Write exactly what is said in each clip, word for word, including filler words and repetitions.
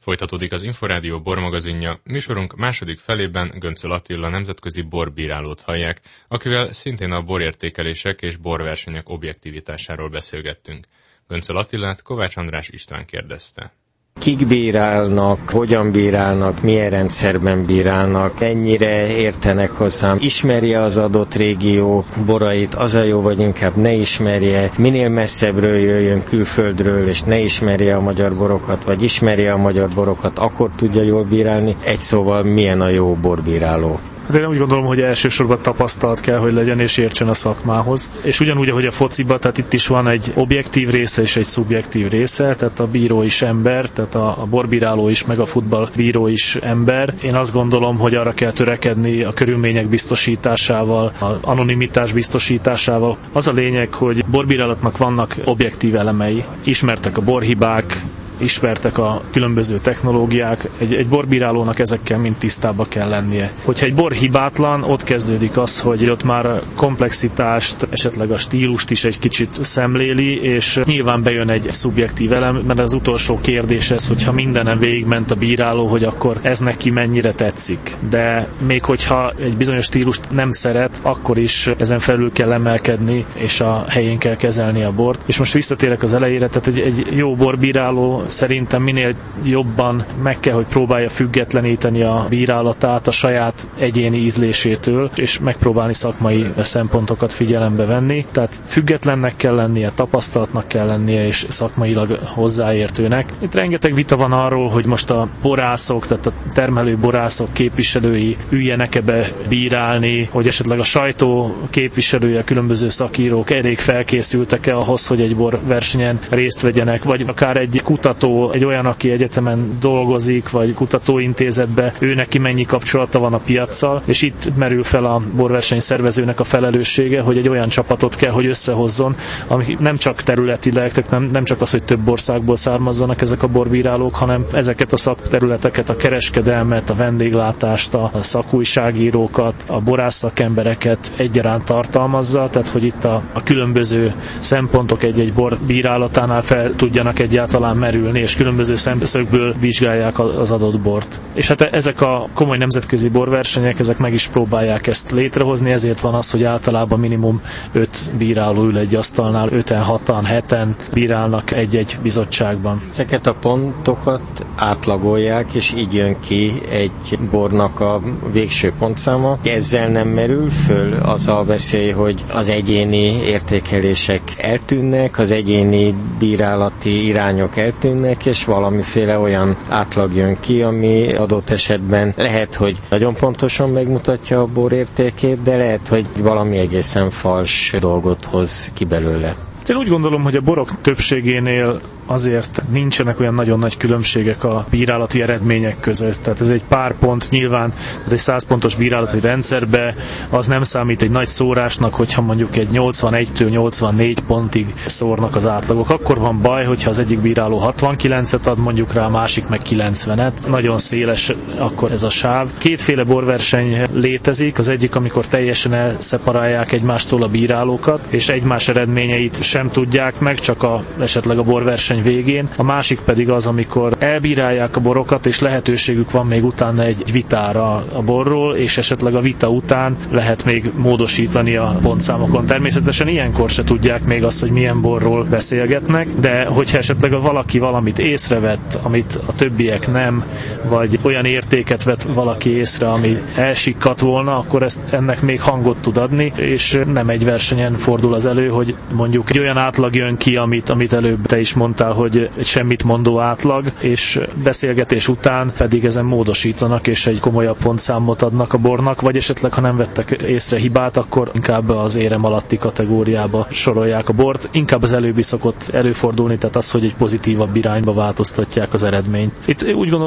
Folytatódik az Inforádió bormagazinja, műsorunk második felében Göncöl Attila nemzetközi borbírálót hallják, akivel szintén a borértékelések és borversenyek objektivitásáról beszélgettünk. Göncöl Attilát Kovács András István kérdezte. Kik bírálnak, hogyan bírálnak, milyen rendszerben bírálnak, ennyire értenek hozzám, ismerje az adott régió borait, az a jó, vagy inkább ne ismerje, minél messzebbről jöjjön külföldről, és ne ismerje a magyar borokat, vagy ismerje a magyar borokat, akkor tudja jól bírálni. Egy szóval, milyen a jó borbíráló. Azért úgy gondolom, hogy elsősorban tapasztalt kell, hogy legyen és értsen a szakmához. És ugyanúgy, ahogy a fociban, tehát itt is van egy objektív része és egy szubjektív része, tehát a bíró is ember, tehát a, a borbíráló is, meg a futballbíró is ember. Én azt gondolom, hogy arra kell törekedni a körülmények biztosításával, az anonimitás biztosításával. Az a lényeg, hogy borbírálatnak vannak objektív elemei, ismertek a borhibák, ismertek a különböző technológiák, egy, egy borbírálónak ezekkel mind tisztába kell lennie. Hogyha egy bor hibátlan, ott kezdődik az, hogy ott már a komplexitást, esetleg a stílust is egy kicsit szemléli, és nyilván bejön egy szubjektív elem, mert az utolsó kérdés ez, hogyha mindenen végigment a bíráló, hogy akkor ez neki mennyire tetszik. De még hogyha egy bizonyos stílust nem szeret, akkor is ezen felül kell emelkedni, és a helyén kell kezelni a bort. És most visszatérek az elejére, tehát egy, egy jó borbíráló szerintem minél jobban meg kell, hogy próbálja függetleníteni a bírálatát a saját egyéni ízlésétől, és megpróbálni szakmai szempontokat figyelembe venni. Tehát függetlennek kell lennie, tapasztalatnak kell lennie, és szakmailag hozzáértőnek. Itt rengeteg vita van arról, hogy most a borászok, tehát a termelő borászok képviselői üljenek ebbe bírálni, hogy esetleg a sajtó képviselője, a különböző szakírók elég felkészültek-e ahhoz, hogy egy borversenyen részt vegyenek, vagy akár egy kutató, egy olyan, aki egyetemen dolgozik, vagy kutatóintézetben, ő neki mennyi kapcsolata van a piaccal, és itt merül fel a borverseny szervezőnek a felelőssége, hogy egy olyan csapatot kell, hogy összehozzon, ami nem csak területileg, tehát nem, nem csak az, hogy több országból származzanak ezek a borbírálók, hanem ezeket a szakterületeket, a kereskedelmet, a vendéglátást, a szakújságírókat, a borász szakembereket egyaránt tartalmazza, tehát hogy itt a, a különböző szempontok egy-egy borbírálatánál fel tudjanak egyáltalán merülni, és különböző szemszögből vizsgálják az adott bort. És hát ezek a komoly nemzetközi borversenyek, ezek meg is próbálják ezt létrehozni, ezért van az, hogy általában minimum öt bíráló ül egy asztalnál, öten, hatan, heten bírálnak egy-egy bizottságban. Ezeket a pontokat átlagolják, és így jön ki egy bornak a végső pontszáma. Ezzel nem merül föl az a veszély, hogy az egyéni értékelések eltűnnek, az egyéni bírálati irányok eltűnnek, és valamiféle olyan átlag jön ki, ami adott esetben lehet, hogy nagyon pontosan megmutatja a bor értékét, de lehet, hogy valami egészen fals dolgot hoz ki belőle. Én úgy gondolom, hogy a borok többségénél azért nincsenek olyan nagyon nagy különbségek a bírálati eredmények között. Tehát ez egy pár pont nyilván, tehát egy száz pontos bírálati rendszerbe az nem számít egy nagy szórásnak, hogyha mondjuk egy nyolcvanegytől nyolcvannégy pontig szórnak az átlagok. Akkor van baj, hogyha az egyik bíráló hatvankilencet ad mondjuk rá, a másik meg kilencvenet. Nagyon széles akkor ez a sáv. Kétféle borverseny létezik, az egyik, amikor teljesen elszeparálják egymástól a bírálókat, és egymás eredményeit sem tudják meg, csak a, esetleg a borverseny végén. A másik pedig az, amikor elbírálják a borokat, és lehetőségük van még utána egy vitára a borról, és esetleg a vita után lehet még módosítani a pontszámokon. Természetesen ilyenkor se tudják még azt, hogy milyen borról beszélgetnek, de hogyha esetleg valaki valamit észrevett, amit a többiek nem, vagy olyan értéket vett valaki észre, ami elsikkadt volna, akkor ezt, ennek még hangot tud adni, és nem egy versenyen fordul az elő, hogy mondjuk egy olyan átlag jön ki, amit, amit előbb te is mondtál, hogy egy semmit mondó átlag, és beszélgetés után pedig ezen módosítanak, és egy komolyabb pontszámot adnak a bornak, vagy esetleg, ha nem vettek észre hibát, akkor inkább az érem alatti kategóriába sorolják a bort. Inkább az előbbi szokott előfordulni, tehát az, hogy egy pozitívabb irányba változtatják az eredményt. Itt úgy gondolom egyébként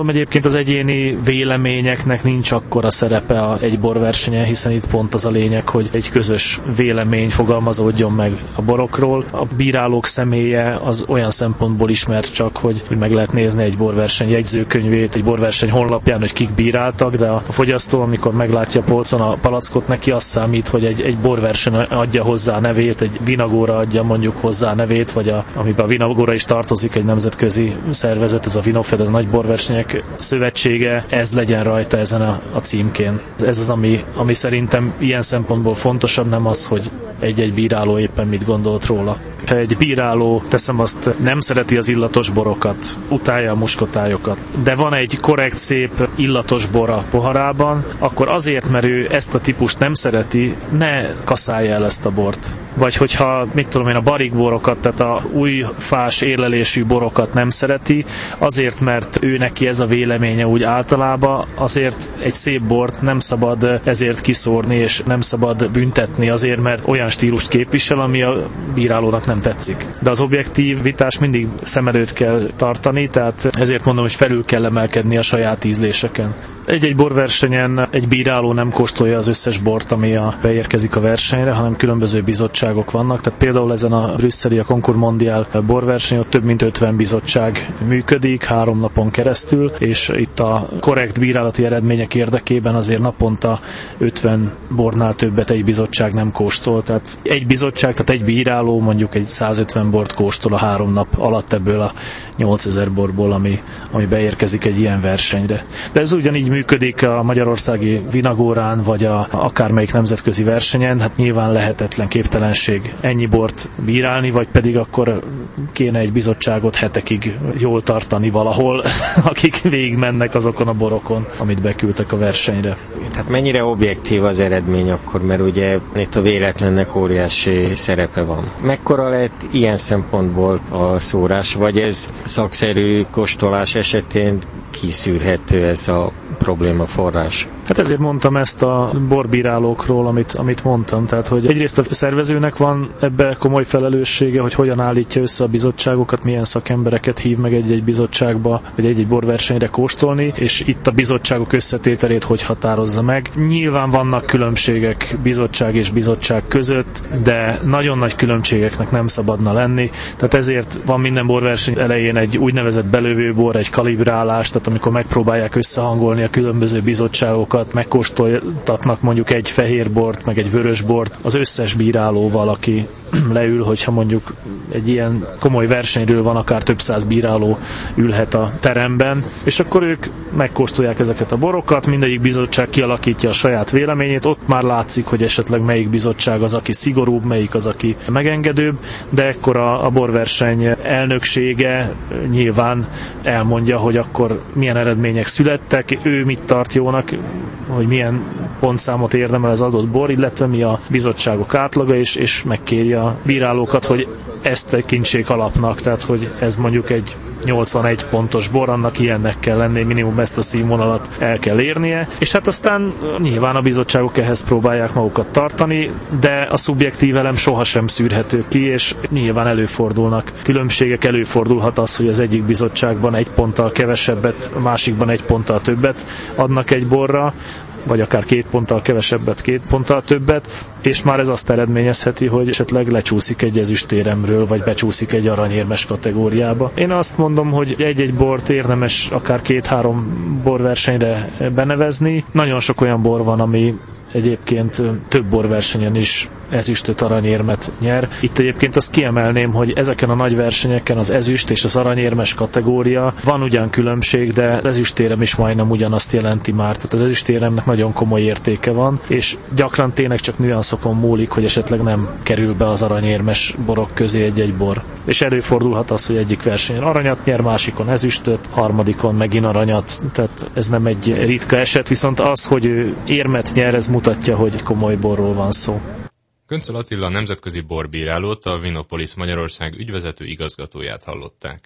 az egyéni véleményeknek nincs akkora szerepe a egy borversenyen, hiszen itt pont az a lényeg, hogy egy közös vélemény fogalmazódjon meg a borokról. A bírálók személye az olyan szempontból ismert csak, hogy meg lehet nézni egy borverseny jegyzőkönyvét, egy borverseny honlapján, hogy kik bíráltak, de a fogyasztó, amikor meglátja a polcon a palackot, neki azt számít, hogy egy, egy borverseny adja hozzá a nevét, egy vinagóra adja mondjuk hozzá a nevét, vagy a, amiben a vinagóra is tartozik, egy nemzetközi szervezet, ez a Vinofed, a Nagy Borversenyek Szövetsége, ez legyen rajta ezen a, a címkén. Ez az, ami, ami szerintem ilyen szempontból fontosabb, nem az, hogy egy-egy bíráló éppen mit gondolt róla. Ha egy bíráló, teszem azt, nem szereti az illatos borokat, utálja a muskotályokat, de van egy korrekt, szép illatos bor a poharában, akkor azért, mert ő ezt a típust nem szereti, ne kaszálja el ezt a bort. Vagy hogyha, mit tudom én, a barikborokat, tehát a új fás érlelésű borokat nem szereti, azért, mert ő neki ez a véleménye úgy általában, azért egy szép bort nem szabad ezért kiszórni, és nem szabad büntetni azért, mert olyan stílust képvisel, ami a bírálónak nem tetszik. De az objektív vitás mindig szem előtt kell tartani, tehát ezért mondom, hogy felül kell emelkedni a saját ízléseken. Egy-egy borversenyen egy bíráló nem kóstolja az összes bort, ami a, beérkezik a versenyre, hanem különböző bizottságok vannak. Tehát például ezen a brüsszeli, a Concours Mondial borverseny, ott több mint ötven bizottság működik három napon keresztül, és itt a korrekt bírálati eredmények érdekében azért naponta ötven bornál többet egy bizottság nem kóstol. Tehát egy bizottság, tehát egy bíráló mondjuk egy százötven bort kóstol a három nap alatt ebből a nyolcezer borból, ami, ami beérkezik egy ilyen versenyre. De ez ugyanígy működik a magyarországi vinagórán, vagy a, akármelyik nemzetközi versenyen, hát nyilván lehetetlen, képtelenség ennyi bort bírálni, vagy pedig akkor kéne egy bizottságot hetekig jól tartani valahol, akik végigmennek azokon a borokon, amit beküldtek a versenyre. Tehát mennyire objektív az eredmény akkor, mert ugye itt a véletlennek óriási szerepe van. Mekkora lehet ilyen szempontból a szórás, vagy ez szakszerű kóstolás esetén kiszűrhető ez a probléma forrás? Hát ezért mondtam ezt a borbírálókról, amit, amit mondtam. Tehát, hogy egyrészt a szervezőnek van ebbe komoly felelőssége, hogy hogyan állítja össze a bizottságokat, milyen szakembereket hív meg egy-egy bizottságba, vagy egy-egy borversenyre kóstolni, és itt a bizottságok összetételét hogy határozza meg. Nyilván vannak különbségek bizottság és bizottság között, de nagyon nagy különbségeknek nem szabadna lenni. Tehát ezért van minden borverseny elején egy úgynevezett belövőbor, egy kalibrálás, tehát amikor megpróbálják összehangolni a különböző bizottságokat, megkóstoltatnak mondjuk egy fehér bort, meg egy vörös bort az összes bírálóval, aki leül, hogyha mondjuk egy ilyen komoly versenyről van, akár több száz bíráló ülhet a teremben, és akkor ők megkóstolják ezeket a borokat, mindegyik bizottság kialakítja a saját véleményét, ott már látszik, hogy esetleg melyik bizottság az, aki szigorúbb, melyik az, aki megengedőbb, de ekkor a, a borverseny elnöksége nyilván elmondja, hogy akkor milyen eredmények születtek, ő mit tart jónak, hogy milyen pontszámot érdemel az adott bor, illetve mi a bizottságok átlaga, és, és megkéri a bírálókat, hogy ezt tekintsék alapnak, tehát hogy ez mondjuk egy nyolcvanegy pontos bor, annak ilyennek kell lenni, minimum ezt a színvonalat el kell érnie, és hát aztán nyilván a bizottságok ehhez próbálják magukat tartani, de a szubjektív elem sohasem szűrhető ki, és nyilván előfordulnak különbségek, előfordulhat az, hogy az egyik bizottságban egy ponttal kevesebbet, a másikban egy ponttal többet adnak egy borra, vagy akár két ponttal kevesebbet, két ponttal többet, és már ez azt eredményezheti, hogy esetleg lecsúszik egy ezüstéremről, vagy becsúszik egy aranyérmes kategóriába. Én azt mondom, hogy egy-egy bort érdemes akár két-három borversenyre benevezni. Nagyon sok olyan bor van, ami egyébként több borversenyen is ezüstöt, aranyérmet nyer. Itt egyébként azt kiemelném, hogy ezeken a nagy versenyeken az ezüst és az aranyérmes kategória van ugyan különbség, de az ezüstérem is majdnem ugyanazt jelenti már. Tehát az ezüstéremnek nagyon komoly értéke van, és gyakran tényleg csak nüanszokon múlik, hogy esetleg nem kerül be az aranyérmes borok közé egy-egy bor. És előfordulhat az, hogy egyik versenyen aranyat nyer, másikon ezüstöt, harmadikon megint aranyat. Tehát ez nem egy ritka eset, viszont az, hogy ő érmet nyer, ez mutatja, hogy komoly borról van szó. Göncöl Attila nemzetközi borbírálót, a Vinopolis Magyarország ügyvezető igazgatóját hallották.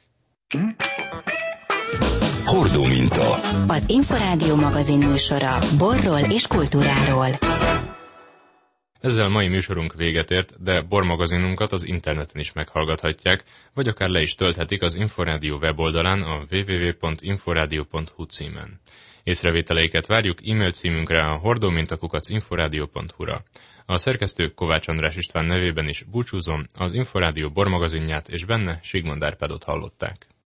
Hordó minta. Az Inforádió magazin műsora borról és kultúráról. Ezzel mai műsorunk véget ért, de bormagazinunkat az interneten is meghallgathatják, vagy akár le is tölthetik az Inforádió weboldalán a double-u double-u double-u pont inforádió pont hu címen. Észrevételeiket várjuk e-mail címünkre a hordómintakukac inforádió pont hu-ra. A szerkesztő Kovács András István nevében is búcsúzom, az Inforádió bormagazinját és benne Sigmond Árpádot hallották.